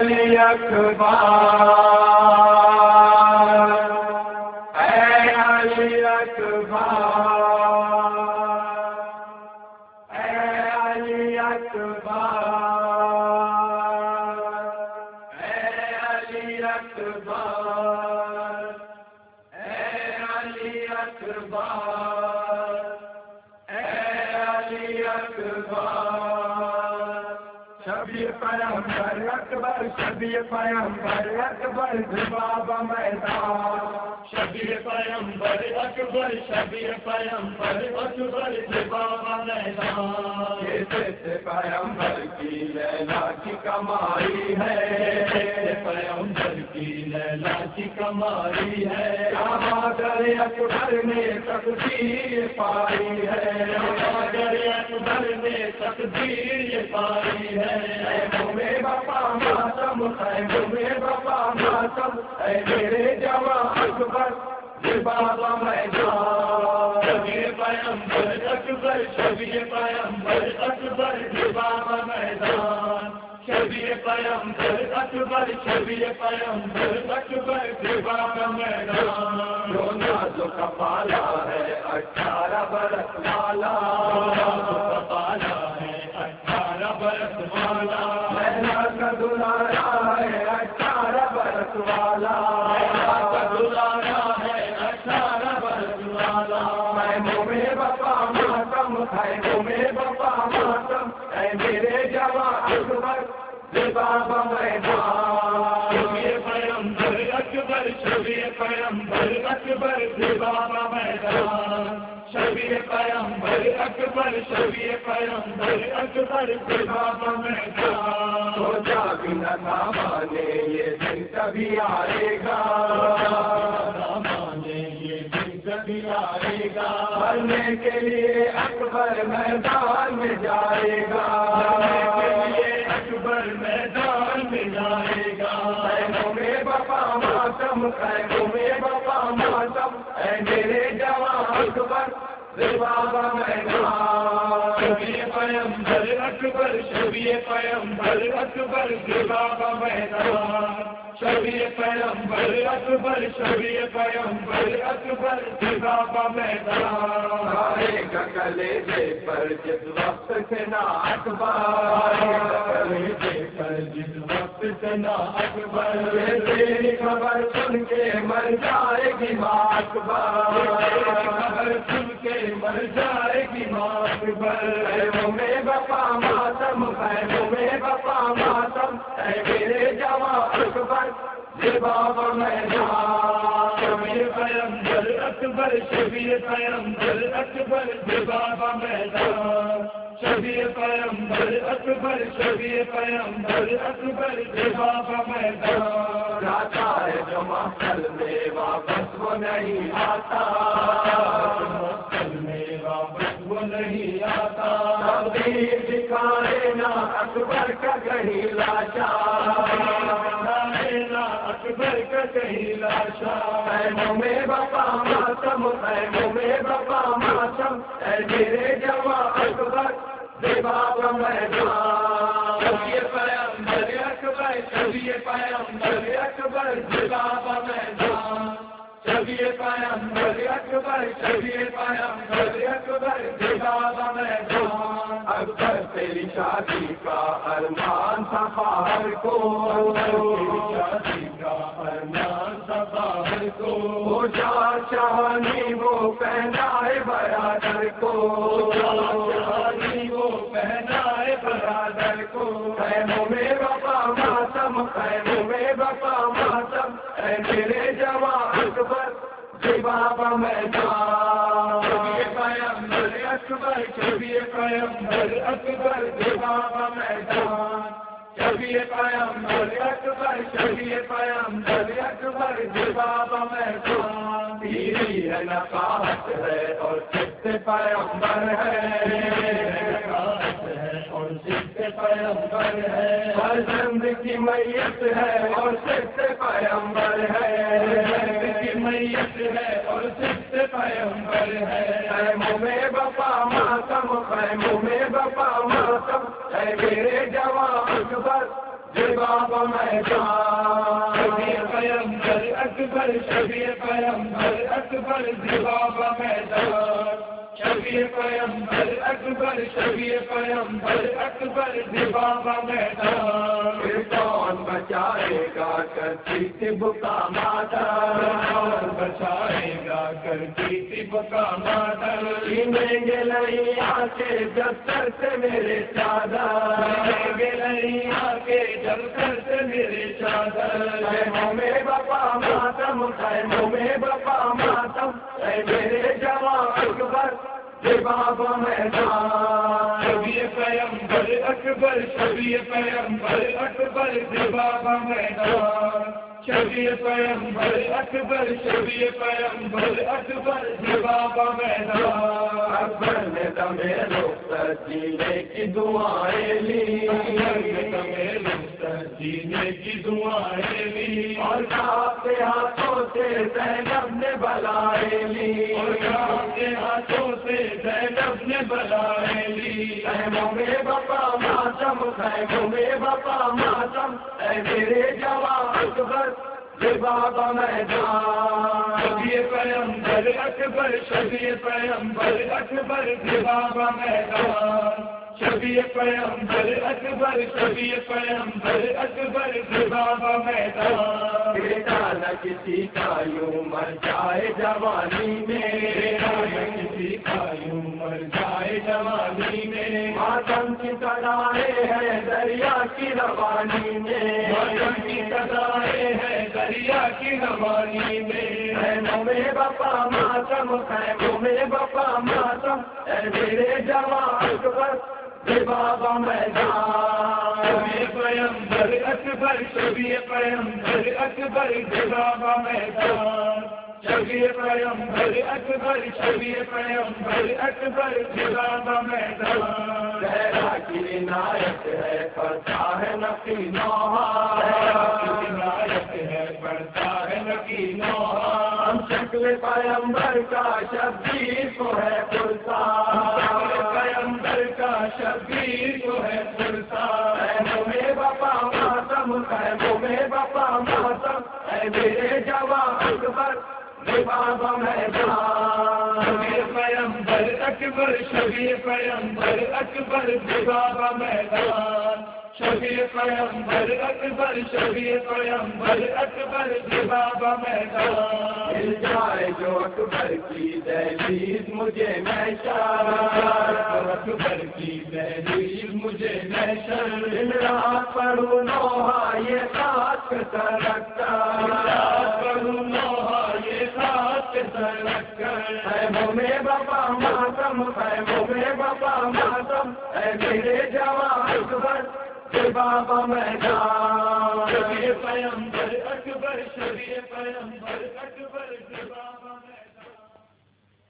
علی اکبر اے علی اکبر اے علی اکبر اے علی اکبر اے علی اکبر اے علی اکبر شبیہ پیغمبر اکبر شبیہ پیغمبر اکبر جواب میدان شبیہ پیغمبر اکبر شبیہ پیغمبر اکبر جواب میدان یہ سے پیغمبر کی لیلا کی کمائی ہے پیغمبر کی لیلا کی کمائی ہے بہادر اکبر نے تقدیر پائی ہے بہادر اکبر نے تقدیر پائی ہے تمہیں بپا ماتم ہے تمہیں بپا ماتم اے میرے جوان اکبر بابا میدان شبیہ پیغمبر اکبر شبیہ پیغمبر اکبر بابا میدان شبیہ پیغمبر اکبر شبیہ پیغمبر اکبر بابا میدان جو نازک پالا ہے 18 برس والا پالا ہے 18 برس والا میرا کا دلایا ہے 18 برس والا کا دلایا ہے 18 برس والا میں تمہیں بپا ماتم ہے تمہیں بپا ماتم اے میرے جوان اکبر بابا میدان شبیہ پیغمبر اکبر شبیہ پیغمبر اکبر بابا میدان شبیہ پیغمبر اکبر شبیہ پیغمبر اکبر بابا میدان تو جاگ نہ مانے یہ دن کبھی آئے گا مانے یہ دن کبھی آئے گا مرنے کے لیے اکبر میدان میں جائے گا اکبر میدان میں جائے گا تمہیں بپا ماتم ہے تمہیں بپا ماتم اے میرے جوان اکبر بابا میدان شبیہ پیغمبر اکبر شبیہ پیغمبر اکبر بابا میدان شبیہ پیغمبر اکبر شبیہ پیغمبر اکبر بابا میدان آئے گا کلیجے پر جس وقت سے نا اکبر کلیجے پر جس وقت سے نا اکبر تیری خبر سن کے مر جائے گی ماں اکبر خبر سن کے مر جائے گی ماں اکبر تمہیں بپا ماتم ہے تمہیں بپا ماتم اے میرے جوان اکبر بابا میدان شبیہ پیغمبر اکبر شبیہ پیغمبر اکبر بابا میدان شبیہ پیغمبر اکبر شبیہ پیغمبر اکبر بابا میدان جاتا ہے جو محفل میں واپس وہ نہیں آتا محفل میں واپس وہ نہیں آتا تقدیر دکھائے نا اکبر کا کہیں لاشا اکبر کا کہیں لاشا تمہیں بپا ماتم ہے تمہیں بپا ماتم اے میرے جوان اکبر بابا میدان شبیہ پیغمبر اکبر شبیہ پیغمبر اکبر بابا میدان شبیہ پیغمبر اکبر شبیہ پیغمبر اکبر بابا میدان اکبر تیری شادی کا ارمان تھا باہر کو شادی کا ارمان تھا باہر کو وہ چار شہانی وہ پہنائے برادر کو شادی وہ پہنائے برادر کو خیموں میں بپا ماتم خیموں میں بپا ماتم اے میرے جوان اکبر بابا میدان شبیہ پیغمبر اکبر شبیہ پیغمبر اکبر بابا میدان شبیہ پیغمبر اکبر شبیہ پیغمبر اکبر بابا میدان پیری ہے نقاہت ہے اور صدق پیغمبر ہے اور صدق پیغمبر ہے فرزند کی میت ہے اور صدق پیغمبر ہے کی میت ہے اور صدق پیغمبر ہے خیموں میں بپا ماتم خیموں میں بپا ماتم اے میرے جوان اکبر بابا میدان شفیع پیمبر اکبر شفیع پیمبر اکبر زباب میدان شفیع پیمبر اکبر شفیع پیمبر اکبر زباب میدان پھر کون بچائے گا کرتی طب کا مادر کون بچائے گا کرتی طب کا مادر چھینیں گے نہیں آکے جب سر سے میرے چادر گے نہیں آکے جب سر سے میرے چادر خیموں میں بپا ماتم خیموں میں بپا ماتم اے میرے جوان اکبر زباب میدان شفیع پیمبر اکبر شفیع پیمبر اکبر زباب میدان شفیع پیمبر اکبر شفیع پیمبر اکبر زباب میدان اکبر نے تمہیں رخصت جینے کی دعائیں لی جینے کی دعائیں لی اور کاپتے ہاتھوں سے زینب نے بلائیں لی اور کاپتے ہاتھوں سے زینب نے بلائیں لی خیموں میں بپا ماتم خیموں میں بپا ماتم اے میرے جوان اکبر زباب میدان شفیع پیمبر اکبر شفیع پیمبر اکبر زباب میدان شفیع پیمبر اکبر شفیع پیمبر اکبر زباب میدان بیٹا نہ کسی کا یوں مر جائے جوانی میں کسی کا یوں مر جائے جوانی میں ماتم کی تڑائیں ہیں دریا کی روانی میں ماتم کی سزائیں ہیں دریا کی روانی میں خیموں میں بپا ماتم خیموں میں بپا ماتم اے میرے جوان اکبر زباب میدان شفیع پیمبر اکبر شفیع پیمبر اکبر زباب میدان شفیع پیمبر اکبر شفیع پیمبر اکبر زباب میدان زہرا کی عنایت ہے پڑتا ہے نقی نوحہ عنایت ہے بڑھتا ہے نقی نوحہ ہم شکل پیمبر کا شبیر کو ہے پرسا پیمبر کا شبیر کو ہے پرسا خیموں میں بپا ماتم خیموں میں بپا ماتم اے میرے جوان اکبر زباب میدان شفیع پیمبر اکبر شفیع پیمبر اکبر زباب میدان شفیع پیمبر اکبر شفیع پیمبر اکبر زباب میدان مل جائے جو اکبر کی دہلیز مجھے محشر اکبر کی دہلیز مجھے محشر دن رات پڑھوں نوحہ یہ ساتھ سرکتا پڑھوں نوحہ یہ ساتھ سرک کر خیموں میں بپا ماتم خیموں میں بپا ماتم اے میرے جوان اکبر زباب میدان شفیع پیمبر اکبر شفیع پیمبر اکبر زباب میدان